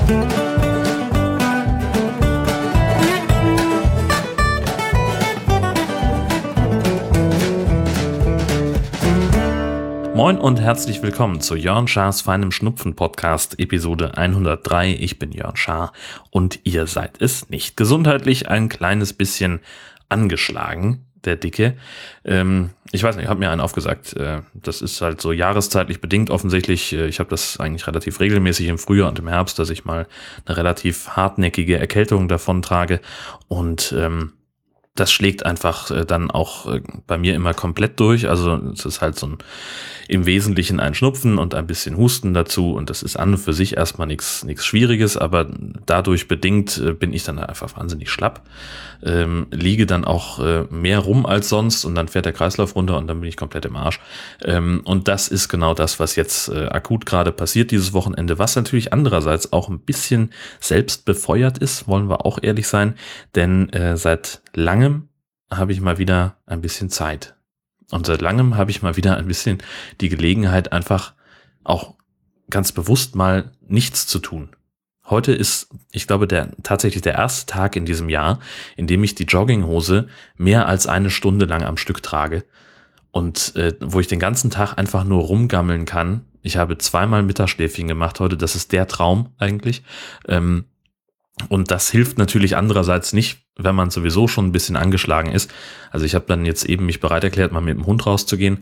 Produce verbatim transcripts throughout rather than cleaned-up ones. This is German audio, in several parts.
Moin und herzlich willkommen zu Jörn Schars feinem Schnupfen-Podcast, Episode hundertdrei. Ich bin Jörn Schaar und ihr seid es nicht. Gesundheitlich ein kleines bisschen angeschlagen, der Dicke. Ähm, ich weiß nicht, ich habe mir einen aufgesagt. Äh, das ist halt so jahreszeitlich bedingt offensichtlich. Äh, ich habe das eigentlich relativ regelmäßig im Frühjahr und im Herbst, dass ich mal eine relativ hartnäckige Erkältung davon trage. Und ähm, das schlägt einfach äh, dann auch äh, bei mir immer komplett durch. Also es ist halt so ein im Wesentlichen ein Schnupfen und ein bisschen Husten dazu. Und das ist an und für sich erstmal nichts nichts Schwieriges, aber dadurch bedingt äh, bin ich dann einfach wahnsinnig schlapp. Ähm, liege dann auch äh, mehr rum als sonst und dann fährt der Kreislauf runter und dann bin ich komplett im Arsch. Ähm, und das ist genau das, was jetzt äh, akut gerade passiert dieses Wochenende, was natürlich andererseits auch ein bisschen selbst befeuert ist, wollen wir auch ehrlich sein, denn äh, seit langem habe ich mal wieder ein bisschen Zeit. Und seit langem habe ich mal wieder ein bisschen die Gelegenheit, einfach auch ganz bewusst mal nichts zu tun. Heute ist, ich glaube, der tatsächlich der erste Tag in diesem Jahr, in dem ich die Jogginghose mehr als eine Stunde lang am Stück trage und äh, wo ich den ganzen Tag einfach nur rumgammeln kann. Ich habe zweimal Mittagsschläfchen gemacht heute, das ist der Traum eigentlich. Ähm, Und das hilft natürlich andererseits nicht, wenn man sowieso schon ein bisschen angeschlagen ist. Also ich habe dann jetzt eben mich bereit erklärt, mal mit dem Hund rauszugehen.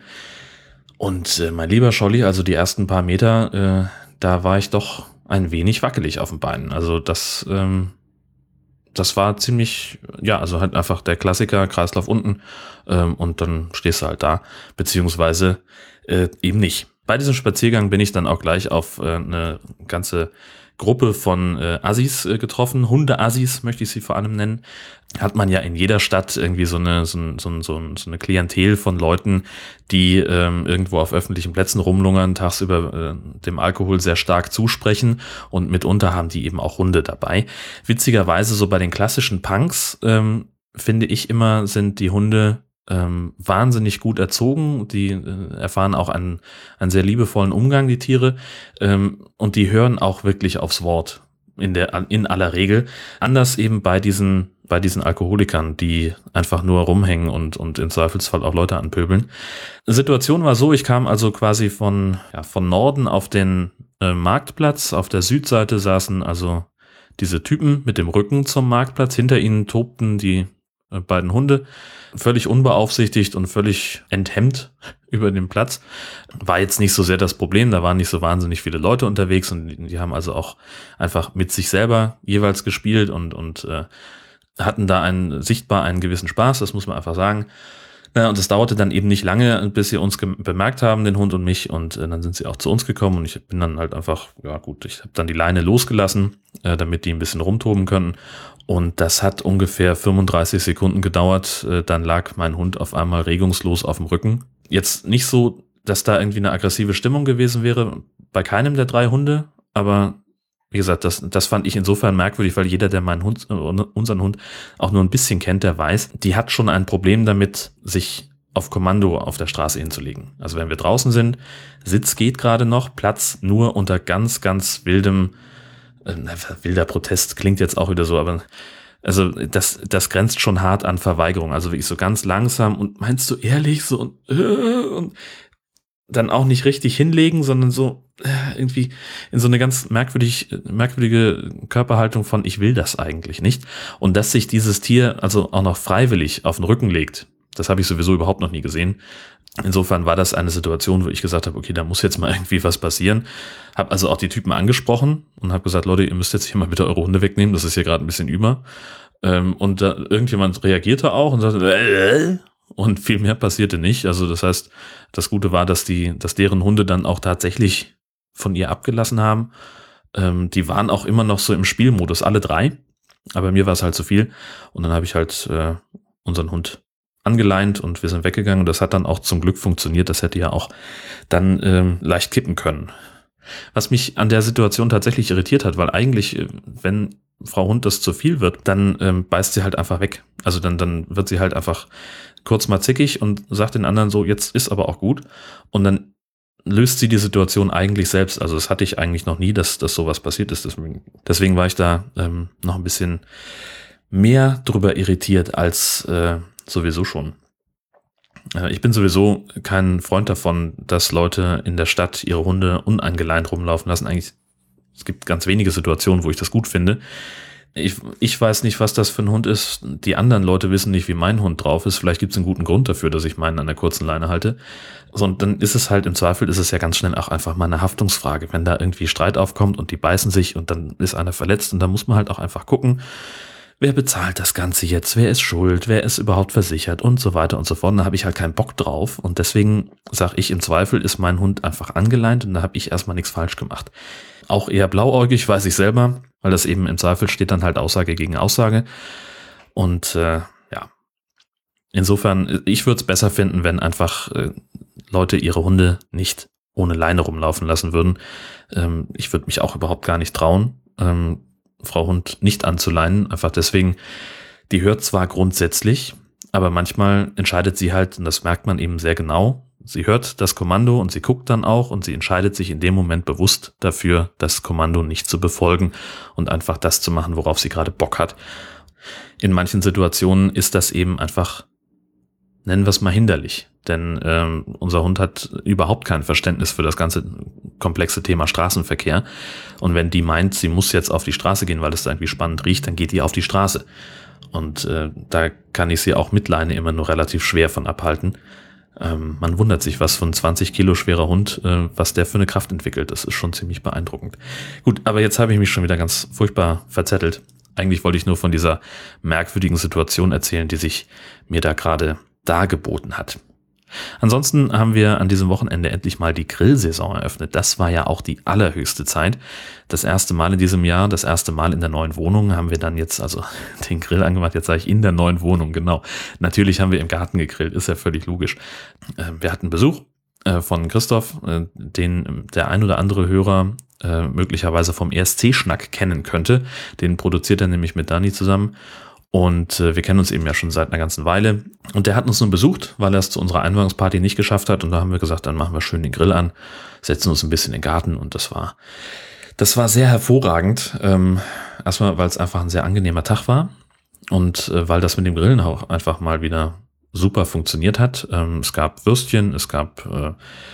Und äh, mein lieber Scholli, also die ersten paar Meter, äh, da war ich doch ein wenig wackelig auf den Beinen. Also das, ähm, das war ziemlich, ja, also halt einfach der Klassiker, Kreislauf unten ähm, und dann stehst du halt da, beziehungsweise äh, eben nicht. Bei diesem Spaziergang bin ich dann auch gleich auf äh, eine ganze Gruppe von äh, Assis äh, getroffen, Hunde-Assis möchte ich sie vor allem nennen. Hat man ja in jeder Stadt irgendwie so eine so, ein, so, ein, so, ein, so eine Klientel von Leuten, die ähm, irgendwo auf öffentlichen Plätzen rumlungern, tagsüber äh, dem Alkohol sehr stark zusprechen und mitunter haben die eben auch Hunde dabei. Witzigerweise so bei den klassischen Punks ähm, finde ich immer, sind die Hunde Ähm, wahnsinnig gut erzogen, die äh, erfahren auch einen, einen sehr liebevollen Umgang, die Tiere, ähm, und die hören auch wirklich aufs Wort in der in aller Regel. Anders eben bei diesen bei diesen Alkoholikern, die einfach nur rumhängen und und im Zweifelsfall auch Leute anpöbeln. Die Situation war so, ich kam also quasi von ja, von Norden auf den äh, Marktplatz. Auf der Südseite saßen also diese Typen mit dem Rücken zum Marktplatz. Hinter ihnen tobten die äh, beiden Hunde, völlig unbeaufsichtigt und völlig enthemmt über den Platz. War jetzt nicht so sehr das Problem, da waren nicht so wahnsinnig viele Leute unterwegs und die, die haben also auch einfach mit sich selber jeweils gespielt und, und äh, hatten da einen, sichtbar einen gewissen Spaß, das muss man einfach sagen. Ja, und es dauerte dann eben nicht lange, bis sie uns ge- bemerkt haben, den Hund und mich, und äh, dann sind sie auch zu uns gekommen und ich bin dann halt einfach, ja gut, ich habe dann die Leine losgelassen, äh, damit die ein bisschen rumtoben können. Und das hat ungefähr fünfunddreißig Sekunden gedauert. Dann lag mein Hund auf einmal regungslos auf dem Rücken. Jetzt nicht so, dass da irgendwie eine aggressive Stimmung gewesen wäre, bei keinem der drei Hunde. Aber wie gesagt, das, das fand ich insofern merkwürdig, weil jeder, der meinen Hund, unseren Hund auch nur ein bisschen kennt, der weiß, die hat schon ein Problem damit, sich auf Kommando auf der Straße hinzulegen. Also wenn wir draußen sind, Sitz geht gerade noch, Platz nur unter ganz, ganz wildem wilder Protest klingt jetzt auch wieder so, aber also das das grenzt schon hart an Verweigerung. Also wirklich so ganz langsam und meinst du ehrlich so und, äh, und dann auch nicht richtig hinlegen, sondern so äh, irgendwie in so eine ganz merkwürdig merkwürdige Körperhaltung von ich will das eigentlich nicht. Und dass sich dieses Tier also auch noch freiwillig auf den Rücken legt, das habe ich sowieso überhaupt noch nie gesehen. Insofern war das eine Situation, wo ich gesagt habe, okay, da muss jetzt mal irgendwie was passieren. Habe also auch die Typen angesprochen und habe gesagt, Leute, ihr müsst jetzt hier mal bitte eure Hunde wegnehmen, das ist hier gerade ein bisschen über. Und da irgendjemand reagierte auch und sagte, äh, und viel mehr passierte nicht. Also das heißt, das Gute war, dass die, dass deren Hunde dann auch tatsächlich von ihr abgelassen haben. Die waren auch immer noch so im Spielmodus, alle drei. Aber mir war es halt zu viel. Und dann habe ich halt äh, unseren Hund angeleint und wir sind weggegangen und das hat dann auch zum Glück funktioniert. Das hätte ja auch dann ähm, leicht kippen können. Was mich an der Situation tatsächlich irritiert hat, weil eigentlich, wenn Frau Hund das zu viel wird, dann ähm, beißt sie halt einfach weg. Also dann, dann wird sie halt einfach kurz mal zickig und sagt den anderen so, jetzt ist aber auch gut. Und dann löst sie die Situation eigentlich selbst. Also das hatte ich eigentlich noch nie, dass, dass sowas passiert ist. Deswegen, deswegen war ich da ähm, noch ein bisschen mehr drüber irritiert als äh, sowieso schon. Äh, ich bin sowieso kein Freund davon, dass Leute in der Stadt ihre Hunde uneingeleint rumlaufen lassen. Eigentlich, es gibt ganz wenige Situationen, wo ich das gut finde. Ich, ich weiß nicht, was das für ein Hund ist. Die anderen Leute wissen nicht, wie mein Hund drauf ist. Vielleicht gibt es einen guten Grund dafür, dass ich meinen an der kurzen Leine halte. So, und dann ist es halt, im Zweifel ist es ja ganz schnell auch einfach mal eine Haftungsfrage. Wenn da irgendwie Streit aufkommt und die beißen sich und dann ist einer verletzt und da muss man halt auch einfach gucken, wer bezahlt das Ganze jetzt, wer ist schuld, wer ist überhaupt versichert und so weiter und so fort. Und da habe ich halt keinen Bock drauf und deswegen sage ich, im Zweifel ist mein Hund einfach angeleint und da habe ich erstmal nichts falsch gemacht. Auch eher blauäugig, weiß ich selber, weil das eben im Zweifel steht dann halt Aussage gegen Aussage. Und äh, ja, insofern, ich würde es besser finden, wenn einfach äh, Leute ihre Hunde nicht ohne Leine rumlaufen lassen würden. Ähm, ich würde mich auch überhaupt gar nicht trauen, ähm, Frau Hund nicht anzuleinen, einfach deswegen, die hört zwar grundsätzlich, aber manchmal entscheidet sie halt, und das merkt man eben sehr genau, sie hört das Kommando und sie guckt dann auch und sie entscheidet sich in dem Moment bewusst dafür, das Kommando nicht zu befolgen und einfach das zu machen, worauf sie gerade Bock hat. In manchen Situationen ist das eben einfach, nennen wir es mal, hinderlich. Denn ähm, unser Hund hat überhaupt kein Verständnis für das ganze komplexe Thema Straßenverkehr. Und wenn die meint, sie muss jetzt auf die Straße gehen, weil es da irgendwie spannend riecht, dann geht die auf die Straße. Und äh, da kann ich sie auch mit Leine immer nur relativ schwer von abhalten. Ähm, man wundert sich, was für ein zwanzig Kilo schwerer Hund, äh, was der für eine Kraft entwickelt. Das ist schon ziemlich beeindruckend. Gut, aber jetzt habe ich mich schon wieder ganz furchtbar verzettelt. Eigentlich wollte ich nur von dieser merkwürdigen Situation erzählen, die sich mir da gerade dargeboten hat. Ansonsten haben wir an diesem Wochenende endlich mal die Grillsaison eröffnet. Das war ja auch die allerhöchste Zeit. Das erste Mal in diesem Jahr, das erste Mal in der neuen Wohnung haben wir dann jetzt also den Grill angemacht. Jetzt sage ich in der neuen Wohnung, genau. Natürlich haben wir im Garten gegrillt, ist ja völlig logisch. Wir hatten Besuch von Christoph, den der ein oder andere Hörer möglicherweise vom E S C-Schnack kennen könnte. Den produziert er nämlich mit Dani zusammen. Und äh, wir kennen uns eben ja schon seit einer ganzen Weile. Und der hat uns nun besucht, weil er es zu unserer Einweihungsparty nicht geschafft hat. Und da haben wir gesagt, dann machen wir schön den Grill an, setzen uns ein bisschen in den Garten. Und das war, das war sehr hervorragend. Ähm, erstmal, weil es einfach ein sehr angenehmer Tag war. Und äh, weil das mit dem Grillen auch einfach mal wieder super funktioniert hat. Ähm, es gab Würstchen, es gab äh,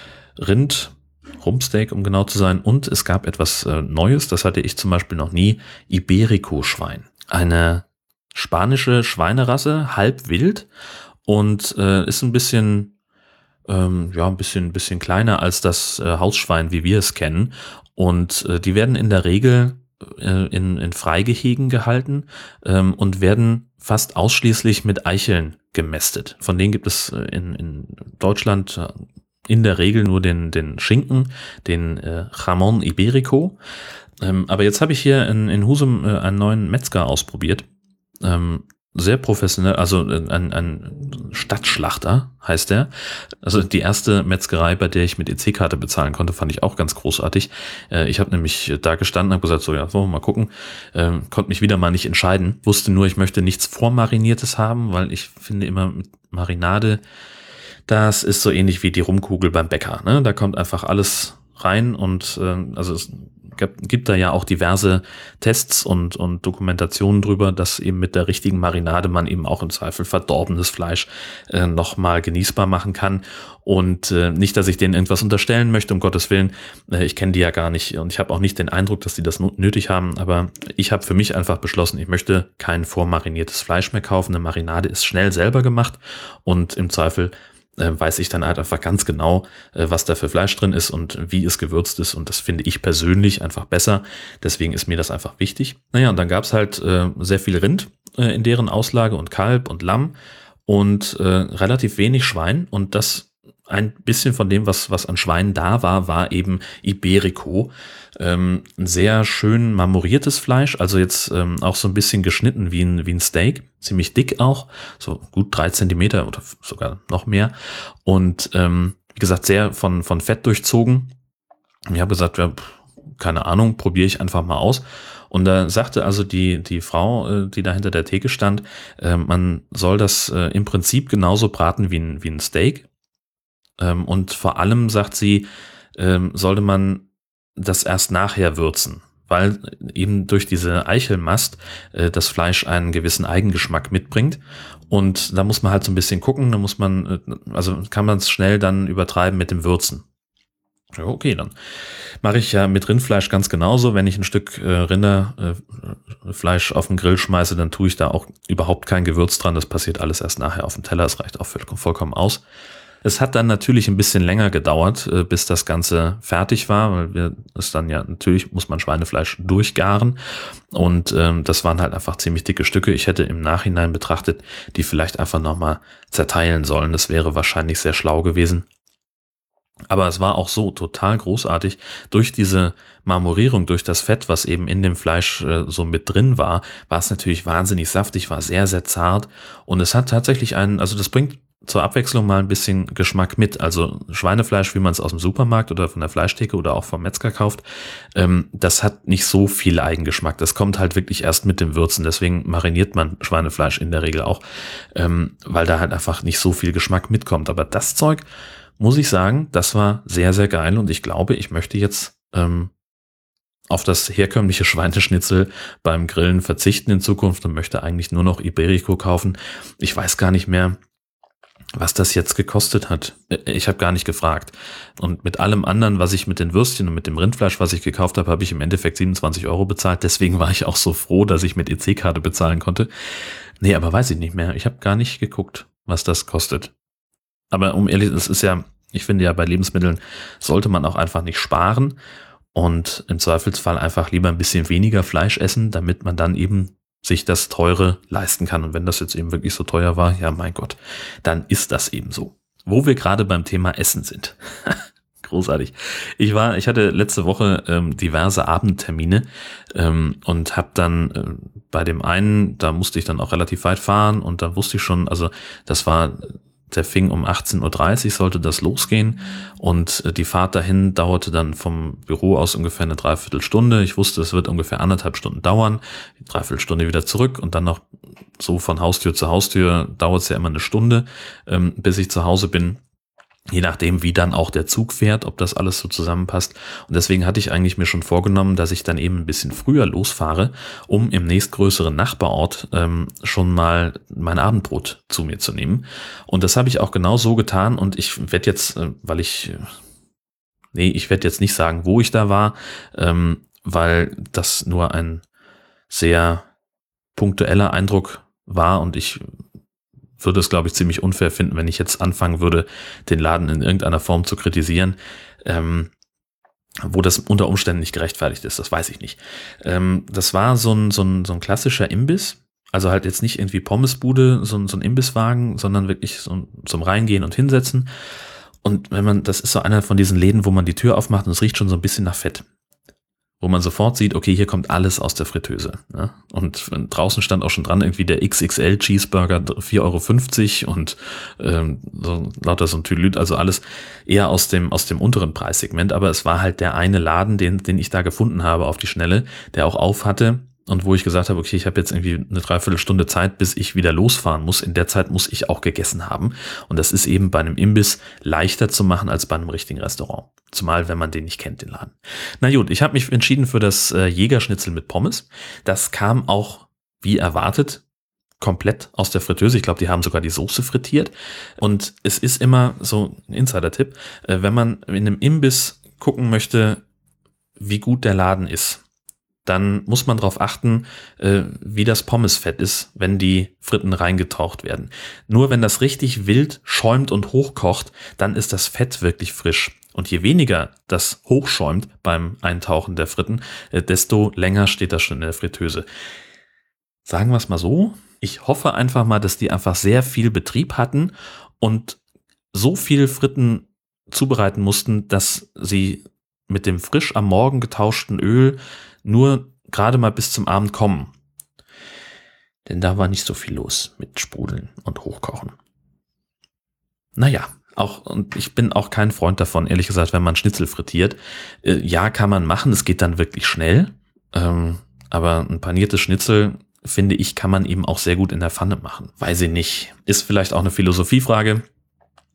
Rind, Rumpsteak, um genau zu sein. Und es gab etwas äh, Neues, das hatte ich zum Beispiel noch nie, Iberico-Schwein. Eine spanische Schweinerasse, halb wild und äh, ist ein bisschen, ähm, ja, ein bisschen, bisschen kleiner als das äh, Hausschwein, wie wir es kennen. Und äh, die werden in der Regel äh, in, in Freigehegen gehalten ähm, und werden fast ausschließlich mit Eicheln gemästet. Von denen gibt es äh, in, in Deutschland äh, in der Regel nur den, den Schinken, den äh, Jamón Ibérico. Ähm, aber jetzt habe ich hier in, in Husum äh, einen neuen Metzger ausprobiert. Ähm, sehr professionell, also ein, ein Stadtschlachter heißt der. Also die erste Metzgerei, bei der ich mit E C-Karte bezahlen konnte, fand ich auch ganz großartig. Äh, ich habe nämlich da gestanden, habe gesagt, so ja, wollen wir mal gucken. Ähm, konnte mich wieder mal nicht entscheiden. Wusste nur, ich möchte nichts Vormariniertes haben, weil ich finde immer mit Marinade, das ist so ähnlich wie die Rumkugel beim Bäcker. Ne? Da kommt einfach alles rein und äh, also es gibt da ja auch diverse Tests und, und Dokumentationen drüber, dass eben mit der richtigen Marinade man eben auch im Zweifel verdorbenes Fleisch äh, nochmal genießbar machen kann. Und äh, nicht, dass ich denen irgendwas unterstellen möchte, um Gottes Willen. Äh, ich kenne die ja gar nicht und ich habe auch nicht den Eindruck, dass die das nötig haben. Aber ich habe für mich einfach beschlossen, ich möchte kein vormariniertes Fleisch mehr kaufen. Eine Marinade ist schnell selber gemacht und im Zweifel weiß ich dann halt einfach ganz genau, was da für Fleisch drin ist und wie es gewürzt ist und das finde ich persönlich einfach besser. Deswegen ist mir das einfach wichtig. Naja, und dann gab es halt äh, sehr viel Rind äh, in deren Auslage und Kalb und Lamm und äh, relativ wenig Schwein und das ein bisschen von dem, was, was an Schweinen da war, war eben Iberico. Ähm, ein sehr schön marmoriertes Fleisch, also jetzt ähm, auch so ein bisschen geschnitten wie ein, wie ein Steak, ziemlich dick auch, so gut drei Zentimeter oder sogar noch mehr. Und ähm, wie gesagt, sehr von, von Fett durchzogen. Und ich habe gesagt, ja, keine Ahnung, probiere ich einfach mal aus. Und da sagte also die, die Frau, die da hinter der Theke stand, äh, man soll das äh, im Prinzip genauso braten wie ein, wie ein Steak. Und vor allem, sagt sie, ähm, sollte man das erst nachher würzen, weil eben durch diese Eichelmast äh, das Fleisch einen gewissen Eigengeschmack mitbringt. Und da muss man halt so ein bisschen gucken, da muss man, äh, also kann man es schnell dann übertreiben mit dem Würzen. Ja, okay, dann mache ich ja mit Rindfleisch ganz genauso. Wenn ich ein Stück äh, Rinderfleisch äh, auf den Grill schmeiße, dann tue ich da auch überhaupt kein Gewürz dran. Das passiert alles erst nachher auf dem Teller. Das reicht auch voll, vollkommen aus. Es hat dann natürlich ein bisschen länger gedauert, äh, bis das Ganze fertig war, weil wir es dann ja, natürlich muss man Schweinefleisch durchgaren. Und ähm, das waren halt einfach ziemlich dicke Stücke. Ich hätte im Nachhinein betrachtet, die vielleicht einfach nochmal zerteilen sollen. Das wäre wahrscheinlich sehr schlau gewesen. Aber es war auch so total großartig. Durch diese Marmorierung, durch das Fett, was eben in dem Fleisch äh, so mit drin war, war es natürlich wahnsinnig saftig, war sehr, sehr zart. Und es hat tatsächlich einen, also das bringt zur Abwechslung mal ein bisschen Geschmack mit. Also Schweinefleisch, wie man es aus dem Supermarkt oder von der Fleischtheke oder auch vom Metzger kauft, ähm, das hat nicht so viel Eigengeschmack. Das kommt halt wirklich erst mit dem Würzen. Deswegen mariniert man Schweinefleisch in der Regel auch, ähm, weil da halt einfach nicht so viel Geschmack mitkommt. Aber das Zeug, muss ich sagen, das war sehr, sehr geil und ich glaube, ich möchte jetzt ähm, auf das herkömmliche Schweineschnitzel beim Grillen verzichten in Zukunft und möchte eigentlich nur noch Iberico kaufen. Ich weiß gar nicht mehr, was das jetzt gekostet hat. Ich habe gar nicht gefragt. Und mit allem anderen, was ich mit den Würstchen und mit dem Rindfleisch, was ich gekauft habe, habe ich im Endeffekt siebenundzwanzig Euro bezahlt. Deswegen war ich auch so froh, dass ich mit E C-Karte bezahlen konnte. Nee, aber weiß ich nicht mehr. Ich habe gar nicht geguckt, was das kostet. Aber um ehrlich, es ist ja, ich finde ja, bei Lebensmitteln sollte man auch einfach nicht sparen und im Zweifelsfall einfach lieber ein bisschen weniger Fleisch essen, damit man dann eben sich das Teure leisten kann. Und wenn das jetzt eben wirklich so teuer war, ja mein Gott, dann ist das eben so. Wo wir gerade beim Thema Essen sind. Großartig. Ich war, ich hatte letzte Woche ähm, diverse Abendtermine ähm, und habe dann äh, bei dem einen, da musste ich dann auch relativ weit fahren und da wusste ich schon, also das war... Der fing um achtzehn Uhr dreißig, sollte das losgehen und die Fahrt dahin dauerte dann vom Büro aus ungefähr eine Dreiviertelstunde. Ich wusste, es wird ungefähr anderthalb Stunden dauern, die Dreiviertelstunde wieder zurück und dann noch so von Haustür zu Haustür dauert es ja immer eine Stunde, ähm, bis ich zu Hause bin. Je nachdem, wie dann auch der Zug fährt, ob das alles so zusammenpasst. Und deswegen hatte ich eigentlich mir schon vorgenommen, dass ich dann eben ein bisschen früher losfahre, um im nächstgrößeren Nachbarort ähm, schon mal mein Abendbrot zu mir zu nehmen. Und das habe ich auch genau so getan. Und ich werde jetzt, äh, weil ich, nee, ich werde jetzt nicht sagen, wo ich da war, ähm, weil das nur ein sehr punktueller Eindruck war und ich würde es, glaube ich, ziemlich unfair finden, wenn ich jetzt anfangen würde, den Laden in irgendeiner Form zu kritisieren, ähm, wo das unter Umständen nicht gerechtfertigt ist, das weiß ich nicht. Ähm, das war so ein, so ein, so ein klassischer Imbiss, also halt jetzt nicht irgendwie Pommesbude, so ein, so ein Imbisswagen, sondern wirklich so zum Reingehen und Hinsetzen. Und wenn man, das ist so einer von diesen Läden, wo man die Tür aufmacht und es riecht schon so ein bisschen nach Fett. Wo man sofort sieht, okay, hier kommt alles aus der Fritteuse. Ne? Und draußen stand auch schon dran irgendwie der X X L Cheeseburger vier Euro fünfzig und ähm, so, lauter so ein Tülüt, also alles eher aus dem aus dem unteren Preissegment. Aber es war halt der eine Laden, den den ich da gefunden habe auf die Schnelle, der auch auf hatte. Und wo ich gesagt habe, okay, ich habe jetzt irgendwie eine Dreiviertelstunde Zeit, bis ich wieder losfahren muss. In der Zeit muss ich auch gegessen haben. Und das ist eben bei einem Imbiss leichter zu machen als bei einem richtigen Restaurant. Zumal, wenn man den nicht kennt, den Laden. Na gut, ich habe mich entschieden für das äh, Jägerschnitzel mit Pommes. Das kam auch, wie erwartet, komplett aus der Fritteuse. Ich glaube, die haben sogar die Soße frittiert. Und es ist immer so ein Insider-Tipp, äh, wenn man in einem Imbiss gucken möchte, wie gut der Laden ist, dann muss man darauf achten, äh, wie das Pommesfett ist, wenn die Fritten reingetaucht werden. Nur wenn das richtig wild schäumt und hochkocht, dann ist das Fett wirklich frisch. Und je weniger das hochschäumt beim Eintauchen der Fritten, äh, desto länger steht das schon in der Fritteuse. Sagen wir es mal so, ich hoffe einfach mal, dass die einfach sehr viel Betrieb hatten und so viel Fritten zubereiten mussten, dass sie mit dem frisch am Morgen getauschten Öl nur gerade mal bis zum Abend kommen. Denn da war nicht so viel los mit Sprudeln und Hochkochen. Naja, auch, und ich bin auch kein Freund davon, ehrlich gesagt, wenn man Schnitzel frittiert. Äh, ja, kann man machen, es geht dann wirklich schnell. Ähm, aber ein paniertes Schnitzel, finde ich, kann man eben auch sehr gut in der Pfanne machen. Weiß ich nicht. Ist vielleicht auch eine Philosophiefrage.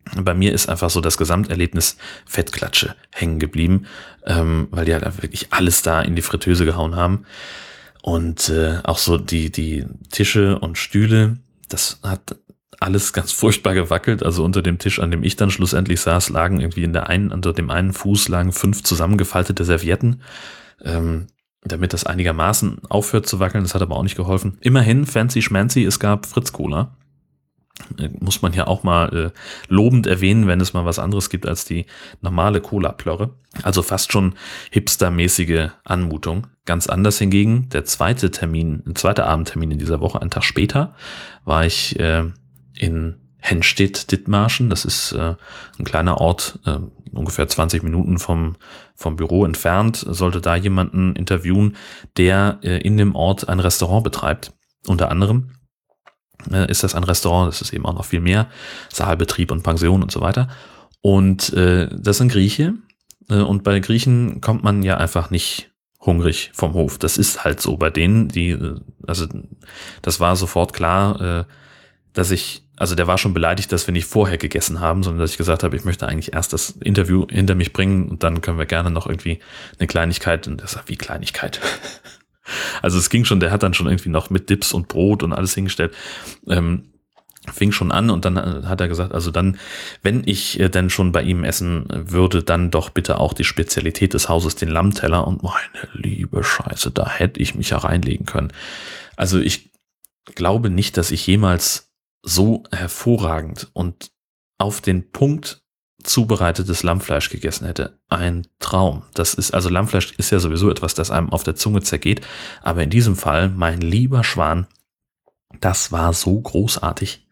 Bei mir ist einfach so das Gesamterlebnis Fettklatsche hängen geblieben, ähm, weil die halt wirklich alles da in die Fritteuse gehauen haben. Und äh, auch so die, die Tische und Stühle, das hat alles ganz furchtbar gewackelt. Also unter dem Tisch, an dem ich dann schlussendlich saß, lagen irgendwie in der einen, unter dem einen Fuß lagen fünf zusammengefaltete Servietten, ähm, damit das einigermaßen aufhört zu wackeln. Das hat aber auch nicht geholfen. Immerhin, fancy schmancy, es gab Fritz-Cola. Muss man ja auch mal äh, lobend erwähnen, wenn es mal was anderes gibt als die normale Cola-Plörre. Also fast schon hipstermäßige Anmutung. Ganz anders hingegen, der zweite Termin, der zweite Abendtermin in dieser Woche, einen Tag später, war ich äh, in Henstedt-Dithmarschen. Das ist äh, ein kleiner Ort, äh, ungefähr zwanzig Minuten vom, vom Büro entfernt. Sollte da jemanden interviewen, der äh, in dem Ort ein Restaurant betreibt. Unter anderem ist das ein Restaurant, das ist eben auch noch viel mehr, Saalbetrieb und Pension und so weiter. Und äh, das sind Grieche. Äh, und bei Griechen kommt man ja einfach nicht hungrig vom Hof. Das ist halt so bei denen, die, also das war sofort klar, äh, dass ich, also der war schon beleidigt, dass wir nicht vorher gegessen haben, sondern dass ich gesagt habe, ich möchte eigentlich erst das Interview hinter mich bringen und dann können wir gerne noch irgendwie eine Kleinigkeit, und das sagt, wie Kleinigkeit? Also es ging schon, der hat dann schon irgendwie noch mit Dips und Brot und alles hingestellt, ähm, fing schon an und dann hat er gesagt, also dann, wenn ich äh, denn schon bei ihm essen würde, dann doch bitte auch die Spezialität des Hauses, den Lammteller, und meine liebe Scheiße, da hätte ich mich ja reinlegen können. Also ich glaube nicht, dass ich jemals so hervorragend und auf den Punkt zubereitetes Lammfleisch gegessen hätte. Ein Traum. Das ist, also Lammfleisch ist ja sowieso etwas, das einem auf der Zunge zergeht. Aber in diesem Fall, mein lieber Schwan, das war so großartig.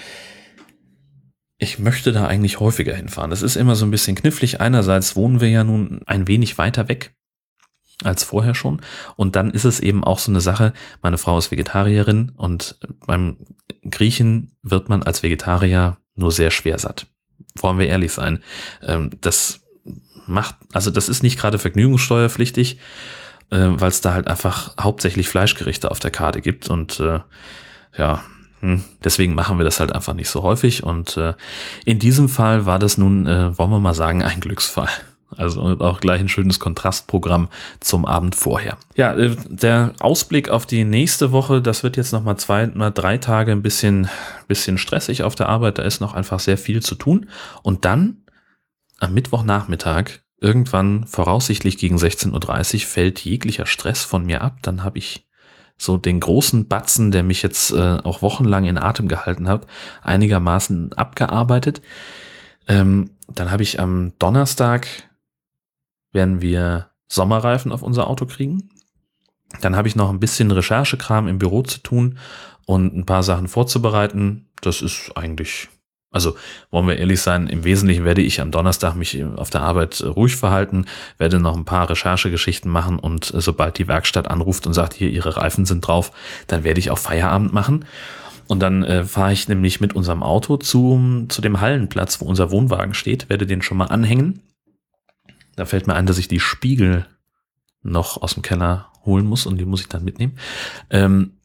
Ich möchte da eigentlich häufiger hinfahren. Das ist immer so ein bisschen knifflig. Einerseits wohnen wir ja nun ein wenig weiter weg als vorher schon. Und dann ist es eben auch so eine Sache, meine Frau ist Vegetarierin und beim Griechen wird man als Vegetarier nur sehr schwer satt. Wollen wir ehrlich sein, das macht, also das ist nicht gerade vergnügungssteuerpflichtig, weil es da halt einfach hauptsächlich Fleischgerichte auf der Karte gibt und ja, deswegen machen wir das halt einfach nicht so häufig und in diesem Fall war das nun, wollen wir mal sagen, ein Glücksfall. Also auch gleich ein schönes Kontrastprogramm zum Abend vorher. Ja, der Ausblick auf die nächste Woche, das wird jetzt nochmal zwei, mal drei Tage ein bisschen, bisschen stressig auf der Arbeit. Da ist noch einfach sehr viel zu tun. Und dann am Mittwochnachmittag, irgendwann voraussichtlich gegen sechzehn Uhr dreißig, fällt jeglicher Stress von mir ab. Dann habe ich so den großen Batzen, der mich jetzt äh, auch wochenlang in Atem gehalten hat, einigermaßen abgearbeitet. Ähm, dann habe ich am Donnerstag werden wir Sommerreifen auf unser Auto kriegen. Dann habe ich noch ein bisschen Recherchekram im Büro zu tun und ein paar Sachen vorzubereiten. Das ist eigentlich, also wollen wir ehrlich sein, im Wesentlichen werde ich am Donnerstag mich auf der Arbeit ruhig verhalten, werde noch ein paar Recherchegeschichten machen und sobald die Werkstatt anruft und sagt, hier, Ihre Reifen sind drauf, dann werde ich auch Feierabend machen. Und dann äh, fahre ich nämlich mit unserem Auto zu, zu dem Hallenplatz, wo unser Wohnwagen steht, werde den schon mal anhängen. Da fällt mir ein, dass ich die Spiegel noch aus dem Keller holen muss und die muss ich dann mitnehmen. Ähm,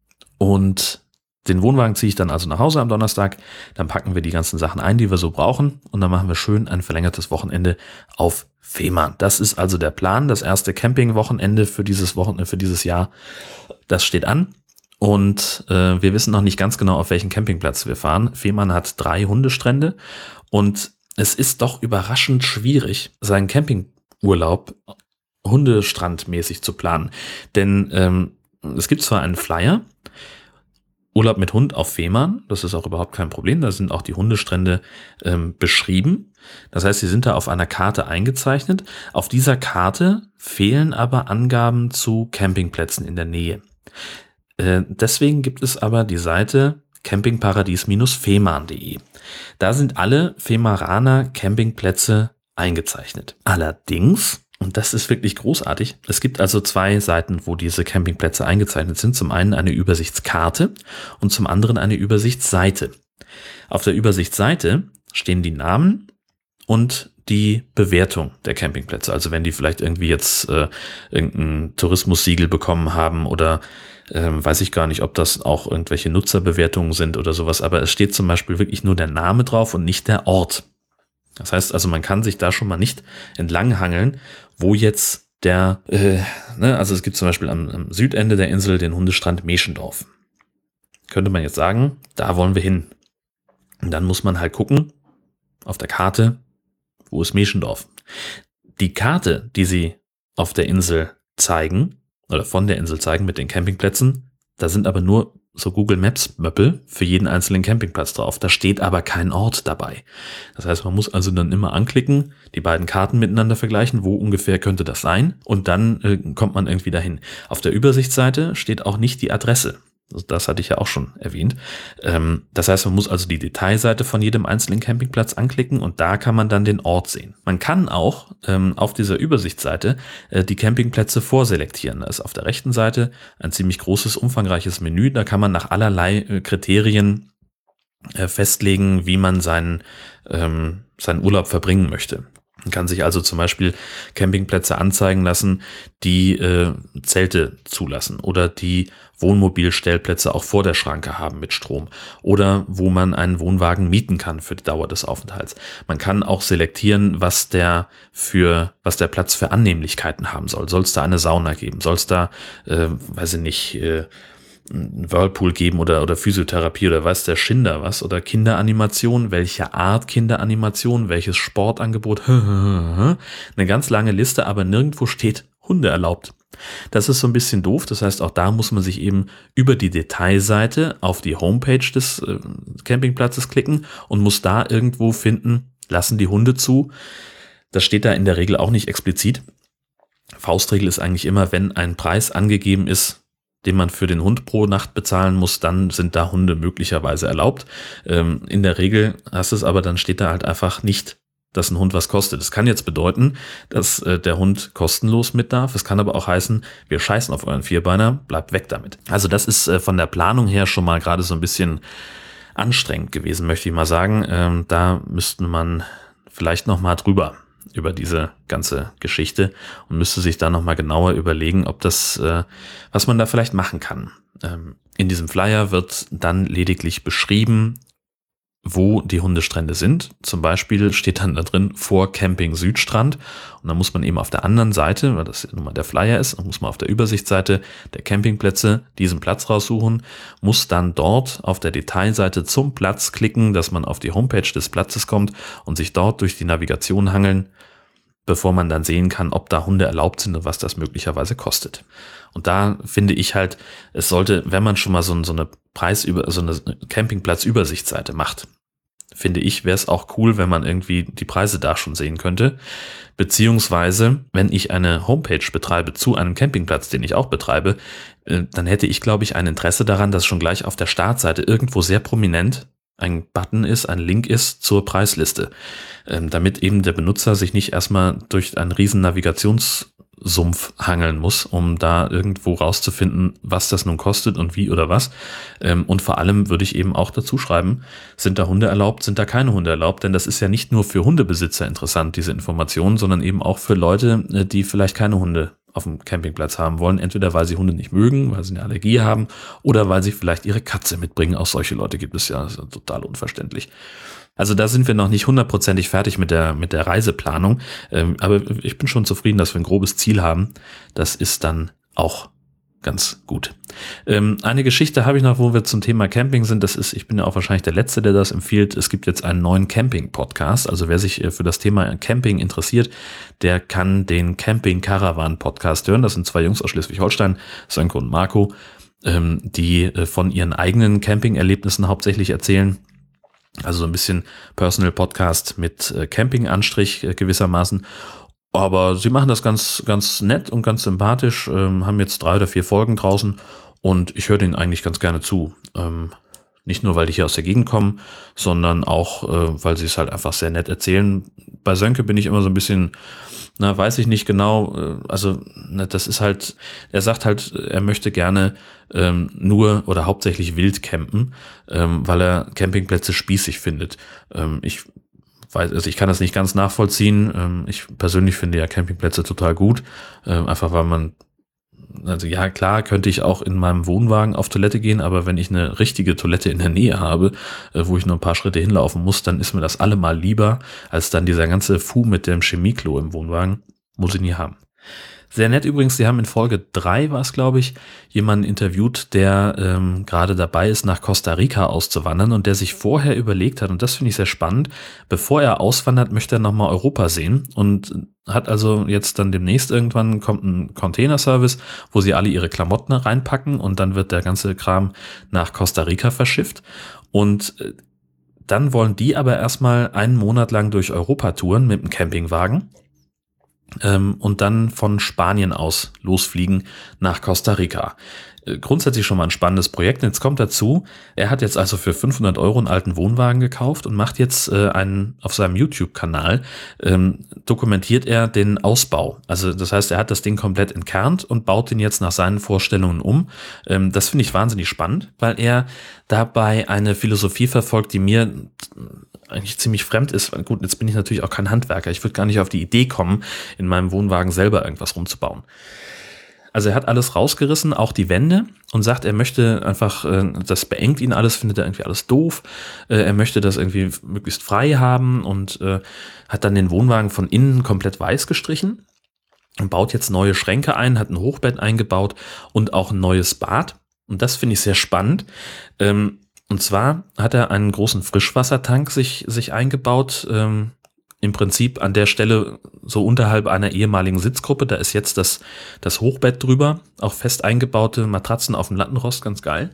und den Wohnwagen ziehe ich dann also nach Hause am Donnerstag. Dann packen wir die ganzen Sachen ein, die wir so brauchen. Und dann machen wir schön ein verlängertes Wochenende auf Fehmarn. Das ist also der Plan. Das erste Campingwochenende für dieses Wochenende, für dieses Jahr. Das steht an. Und äh, wir wissen noch nicht ganz genau, auf welchen Campingplatz wir fahren. Fehmarn hat drei Hundestrände und es ist doch überraschend schwierig, seinen Campingurlaub hundestrandmäßig zu planen. Denn ähm, es gibt zwar einen Flyer, Urlaub mit Hund auf Fehmarn, das ist auch überhaupt kein Problem, da sind auch die Hundestrände ähm, beschrieben. Das heißt, sie sind da auf einer Karte eingezeichnet. Auf dieser Karte fehlen aber Angaben zu Campingplätzen in der Nähe. Äh, deswegen gibt es aber die Seite campingparadies Bindestrich fehmarn Punkt de. Da sind alle Fehmarner Campingplätze eingezeichnet. Allerdings, und das ist wirklich großartig, es gibt also zwei Seiten, wo diese Campingplätze eingezeichnet sind. Zum einen eine Übersichtskarte und zum anderen eine Übersichtsseite. Auf der Übersichtsseite stehen die Namen und die Bewertung der Campingplätze. Also wenn die vielleicht irgendwie jetzt äh, irgendein Tourismussiegel bekommen haben oder ähm, weiß ich gar nicht, ob das auch irgendwelche Nutzerbewertungen sind oder sowas, aber es steht zum Beispiel wirklich nur der Name drauf und nicht der Ort. Das heißt also, man kann sich da schon mal nicht entlanghangeln, wo jetzt der, äh, ne, also es gibt zum Beispiel am, am Südende der Insel den Hundestrand Meschendorf. Könnte man jetzt sagen, da wollen wir hin. Und dann muss man halt gucken, auf der Karte, wo ist Meschendorf? Die Karte, die sie auf der Insel zeigen, oder von der Insel zeigen mit den Campingplätzen, da sind aber nur so Google Maps Möppel für jeden einzelnen Campingplatz drauf. Da steht aber kein Ort dabei. Das heißt, man muss also dann immer anklicken, die beiden Karten miteinander vergleichen, wo ungefähr könnte das sein, und dann äh, kommt man irgendwie dahin. Auf der Übersichtsseite steht auch nicht die Adresse. Das hatte ich ja auch schon erwähnt. Das heißt, man muss also die Detailseite von jedem einzelnen Campingplatz anklicken und da kann man dann den Ort sehen. Man kann auch auf dieser Übersichtsseite die Campingplätze vorselektieren. Da ist auf der rechten Seite ein ziemlich großes, umfangreiches Menü. Da kann man nach allerlei Kriterien festlegen, wie man seinen, seinen Urlaub verbringen möchte. Man kann sich also zum Beispiel Campingplätze anzeigen lassen, die äh, Zelte zulassen oder die Wohnmobilstellplätze auch vor der Schranke haben mit Strom oder wo man einen Wohnwagen mieten kann für die Dauer des Aufenthalts. Man kann auch selektieren, was der für was der Platz für Annehmlichkeiten haben soll. Soll es da eine Sauna geben? Soll es da, äh, weiß ich nicht, äh, einen Whirlpool geben oder, oder Physiotherapie oder weiß der Schinder was oder Kinderanimation, welche Art Kinderanimation, welches Sportangebot, eine ganz lange Liste, aber nirgendwo steht Hunde erlaubt. Das ist so ein bisschen doof, das heißt, auch da muss man sich eben über die Detailseite auf die Homepage des äh, Campingplatzes klicken und muss da irgendwo finden, lassen die Hunde zu. Das steht da in der Regel auch nicht explizit. Faustregel ist eigentlich immer, wenn ein Preis angegeben ist, den man für den Hund pro Nacht bezahlen muss, dann sind da Hunde möglicherweise erlaubt. Ähm, in der Regel hast es aber, dann steht da halt einfach nicht, dass ein Hund was kostet. Das kann jetzt bedeuten, dass äh, der Hund kostenlos mit darf. Es kann aber auch heißen, wir scheißen auf euren Vierbeiner, bleibt weg damit. Also das ist äh, von der Planung her schon mal gerade so ein bisschen anstrengend gewesen, möchte ich mal sagen. Ähm, da müsste man vielleicht noch mal drüber über diese ganze Geschichte und müsste sich da nochmal genauer überlegen, ob das, äh, was man da vielleicht machen kann. Ähm, in diesem Flyer wird dann lediglich beschrieben, wo die Hundestrände sind. Zum Beispiel steht dann da drin vor Camping Südstrand und dann muss man eben auf der anderen Seite, weil das nun mal der Flyer ist, dann muss man auf der Übersichtsseite der Campingplätze diesen Platz raussuchen, muss dann dort auf der Detailseite zum Platz klicken, dass man auf die Homepage des Platzes kommt und sich dort durch die Navigation hangeln, bevor man dann sehen kann, ob da Hunde erlaubt sind und was das möglicherweise kostet. Und da finde ich halt, es sollte, wenn man schon mal so, so eine Preisüber, so eine Campingplatz-Übersichtsseite macht, finde ich, wäre es auch cool, wenn man irgendwie die Preise da schon sehen könnte. Beziehungsweise, wenn ich eine Homepage betreibe zu einem Campingplatz, den ich auch betreibe, dann hätte ich, glaube ich, ein Interesse daran, dass schon gleich auf der Startseite irgendwo sehr prominent ein Button ist, ein Link ist zur Preisliste, damit eben der Benutzer sich nicht erstmal durch einen riesen Navigationssumpf hangeln muss, um da irgendwo rauszufinden, was das nun kostet und wie oder was. Und vor allem würde ich eben auch dazu schreiben, sind da Hunde erlaubt, sind da keine Hunde erlaubt, denn das ist ja nicht nur für Hundebesitzer interessant, diese Informationen, sondern eben auch für Leute, die vielleicht keine Hunde auf dem Campingplatz haben wollen, entweder weil sie Hunde nicht mögen, weil sie eine Allergie haben oder weil sie vielleicht ihre Katze mitbringen. Auch solche Leute gibt es ja, das ist total unverständlich. Also da sind wir noch nicht hundertprozentig fertig mit der mit der Reiseplanung, ähm, aber ich bin schon zufrieden, dass wir ein grobes Ziel haben. Das ist dann auch ganz gut. Ähm, eine Geschichte habe ich noch, wo wir zum Thema Camping sind. Das ist, ich bin ja auch wahrscheinlich der Letzte, der das empfiehlt. Es gibt jetzt einen neuen Camping-Podcast. Also wer sich für das Thema Camping interessiert, der kann den Camping-Caravan-Podcast hören. Das sind zwei Jungs aus Schleswig-Holstein, Sönke und Marco, ähm, die äh, von ihren eigenen Camping-Erlebnissen hauptsächlich erzählen. Also so ein bisschen Personal-Podcast mit äh, Camping-Anstrich äh, gewissermaßen. Aber sie machen das ganz, ganz nett und ganz sympathisch, ähm, haben jetzt drei oder vier Folgen draußen und ich höre denen eigentlich ganz gerne zu. Ähm, nicht nur, weil die hier aus der Gegend kommen, sondern auch, äh, weil sie es halt einfach sehr nett erzählen. Bei Sönke bin ich immer so ein bisschen, na, weiß ich nicht genau, äh, also ne, das ist halt, er sagt halt, er möchte gerne ähm, nur oder hauptsächlich wild campen, ähm, weil er Campingplätze spießig findet. Ähm, ich weiß, also ich kann das nicht ganz nachvollziehen. Ähm, ich persönlich finde ja Campingplätze total gut, äh, einfach weil man, also ja klar, könnte ich auch in meinem Wohnwagen auf Toilette gehen, aber wenn ich eine richtige Toilette in der Nähe habe, äh, wo ich nur ein paar Schritte hinlaufen muss, dann ist mir das allemal lieber, als dann dieser ganze Fu mit dem Chemieklo im Wohnwagen. Muss ich nie haben. Sehr nett übrigens, sie haben in Folge drei, war es glaube ich, jemanden interviewt, der ähm, gerade dabei ist, nach Costa Rica auszuwandern und der sich vorher überlegt hat, und das finde ich sehr spannend, bevor er auswandert, möchte er nochmal Europa sehen und hat also jetzt dann demnächst irgendwann kommt ein Containerservice, wo sie alle ihre Klamotten reinpacken und dann wird der ganze Kram nach Costa Rica verschifft und äh, dann wollen die aber erstmal einen Monat lang durch Europa touren mit dem Campingwagen. Ähm, und dann von Spanien aus losfliegen nach Costa Rica. Äh, grundsätzlich schon mal ein spannendes Projekt. Und jetzt kommt dazu, er hat jetzt also für fünfhundert Euro einen alten Wohnwagen gekauft und macht jetzt äh, einen, auf seinem YouTube-Kanal, ähm, dokumentiert er den Ausbau. Also das heißt, er hat das Ding komplett entkernt und baut ihn jetzt nach seinen Vorstellungen um. Ähm, das finde ich wahnsinnig spannend, weil er dabei eine Philosophie verfolgt, die mir eigentlich ziemlich fremd ist. Gut, jetzt bin ich natürlich auch kein Handwerker. Ich würde gar nicht auf die Idee kommen, in meinem Wohnwagen selber irgendwas rumzubauen. Also er hat alles rausgerissen, auch die Wände, und sagt, er möchte einfach, das beengt ihn alles, findet er irgendwie alles doof. Er möchte das irgendwie möglichst frei haben und hat dann den Wohnwagen von innen komplett weiß gestrichen und baut jetzt neue Schränke ein, hat ein Hochbett eingebaut und auch ein neues Bad. Und das finde ich sehr spannend. Und zwar hat er einen großen Frischwassertank sich, sich eingebaut, ähm, im Prinzip an der Stelle so unterhalb einer ehemaligen Sitzgruppe. Da ist jetzt das, das Hochbett drüber, auch fest eingebaute Matratzen auf dem Lattenrost, ganz geil.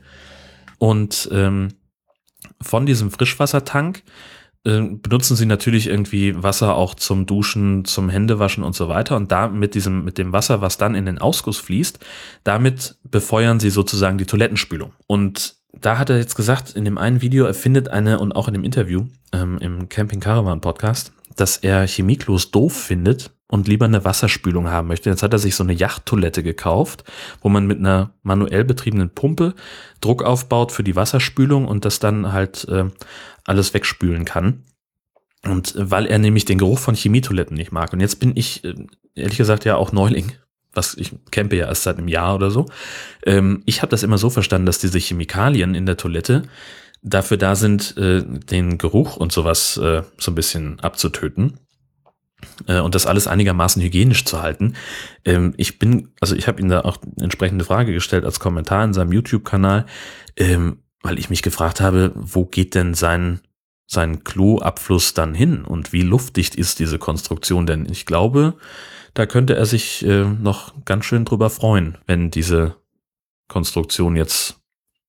Und ähm, von diesem Frischwassertank äh, benutzen sie natürlich irgendwie Wasser auch zum Duschen, zum Händewaschen und so weiter. Und da mit diesem, mit dem Wasser, was dann in den Ausguss fließt, damit befeuern sie sozusagen die Toilettenspülung. Und da hat er jetzt gesagt, in dem einen Video, er findet eine, und auch in dem Interview ähm, im Camping Caravan Podcast, dass er Chemieklos doof findet und lieber eine Wasserspülung haben möchte. Jetzt hat er sich so eine Yachttoilette gekauft, wo man mit einer manuell betriebenen Pumpe Druck aufbaut für die Wasserspülung und das dann halt äh, alles wegspülen kann. Und äh, weil er nämlich den Geruch von Chemietoiletten nicht mag. Und jetzt bin ich, äh, ehrlich gesagt, ja auch Neuling. Was ich campe ja erst seit einem Jahr oder so. Ähm, ich habe das immer so verstanden, dass diese Chemikalien in der Toilette dafür da sind, äh, den Geruch und sowas äh, so ein bisschen abzutöten äh, und das alles einigermaßen hygienisch zu halten. Ähm, ich bin, also ich habe ihm da auch eine entsprechende Frage gestellt als Kommentar in seinem YouTube-Kanal, ähm, weil ich mich gefragt habe, wo geht denn sein sein Kloabfluss dann hin und wie luftdicht ist diese Konstruktion denn? Ich glaube, da könnte er sich äh, noch ganz schön drüber freuen, wenn diese Konstruktion jetzt,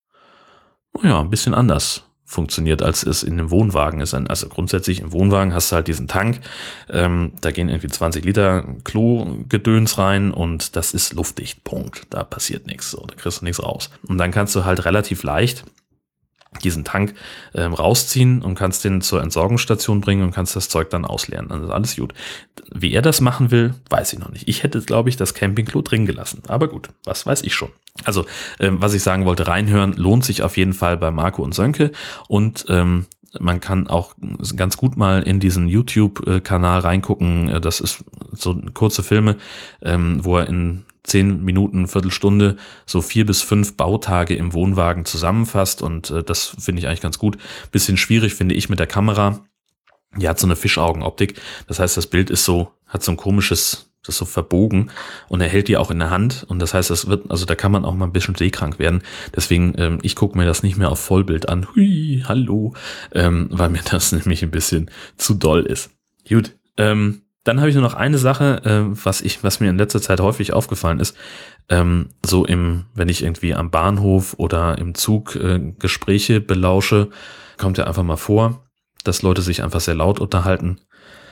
naja, ein bisschen anders funktioniert, als es in einem Wohnwagen ist. Also grundsätzlich im Wohnwagen hast du halt diesen Tank, ähm, da gehen irgendwie zwanzig Liter Klo-Gedöns rein und das ist luftdicht, Punkt. Da passiert nichts, so, da kriegst du nichts raus. Und dann kannst du halt relativ leicht diesen Tank ähm, rausziehen und kannst den zur Entsorgungsstation bringen und kannst das Zeug dann ausleeren. Dann ist alles gut. Wie er das machen will, weiß ich noch nicht. Ich hätte, glaube ich, das Campingklo drin gelassen. Aber gut, was weiß ich schon. Also, ähm, was ich sagen wollte, reinhören lohnt sich auf jeden Fall bei Marco und Sönke. Und ähm, man kann auch ganz gut mal in diesen YouTube-Kanal reingucken. Das ist so kurze Filme, ähm, wo er in zehn Minuten, Viertelstunde, so vier bis fünf Bautage im Wohnwagen zusammenfasst und äh, das finde ich eigentlich ganz gut. Bisschen schwierig finde ich mit der Kamera. Die hat so eine Fischaugenoptik. Das heißt, das Bild ist so, hat so ein komisches, das ist so verbogen und er hält die auch in der Hand und das heißt, das wird, also da kann man auch mal ein bisschen seekrank werden. Deswegen, ähm, ich gucke mir das nicht mehr auf Vollbild an. Hui, hallo, ähm, weil mir das nämlich ein bisschen zu doll ist. Gut, ähm, dann habe ich nur noch eine Sache, äh, was ich, was mir in letzter Zeit häufig aufgefallen ist, ähm, so im, wenn ich irgendwie am Bahnhof oder im Zug äh, Gespräche belausche, kommt ja einfach mal vor, dass Leute sich einfach sehr laut unterhalten.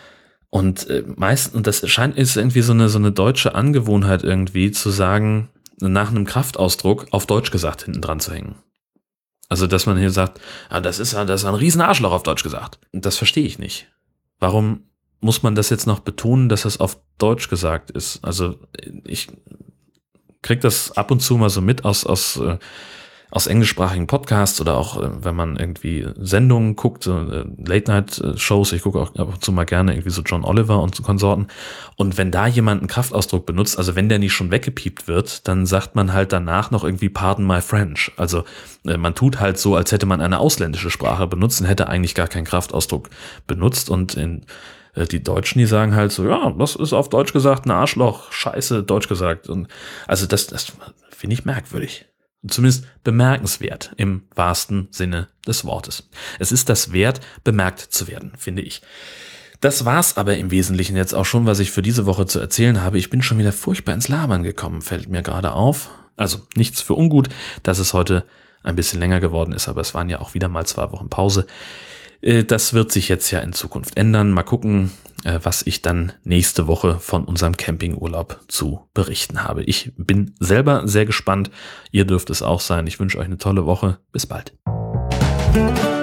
Und äh, meist, und das scheint ist irgendwie so eine so eine deutsche Angewohnheit irgendwie zu sagen, nach einem Kraftausdruck auf Deutsch gesagt hinten dran zu hängen. Also dass man hier sagt, ah, das ist das ist ein riesen Arschloch auf Deutsch gesagt. Und das verstehe ich nicht. Warum muss man das jetzt noch betonen, dass es auf Deutsch gesagt ist? Also ich krieg das ab und zu mal so mit aus aus äh, aus englischsprachigen Podcasts oder auch, äh, wenn man irgendwie Sendungen guckt, so äh, Late-Night-Shows, ich gucke auch ab und zu mal gerne irgendwie so John Oliver und so Konsorten. Und wenn da jemand einen Kraftausdruck benutzt, also wenn der nicht schon weggepiept wird, dann sagt man halt danach noch irgendwie Pardon my French. Also äh, man tut halt so, als hätte man eine ausländische Sprache benutzt und hätte eigentlich gar keinen Kraftausdruck benutzt. Und in äh, die Deutschen, die sagen halt so, ja, das ist auf Deutsch gesagt ein Arschloch, scheiße, Deutsch gesagt. Und also das, das finde ich merkwürdig. Zumindest bemerkenswert im wahrsten Sinne des Wortes. Es ist das wert, bemerkt zu werden, finde ich. Das war's aber im Wesentlichen jetzt auch schon, was ich für diese Woche zu erzählen habe. Ich bin schon wieder furchtbar ins Labern gekommen, fällt mir gerade auf. Also nichts für ungut, dass es heute ein bisschen länger geworden ist, aber es waren ja auch wieder mal zwei Wochen Pause. Das wird sich jetzt ja in Zukunft ändern. Mal gucken, was ich dann nächste Woche von unserem Campingurlaub zu berichten habe. Ich bin selber sehr gespannt. Ihr dürft es auch sein. Ich wünsche euch eine tolle Woche. Bis bald.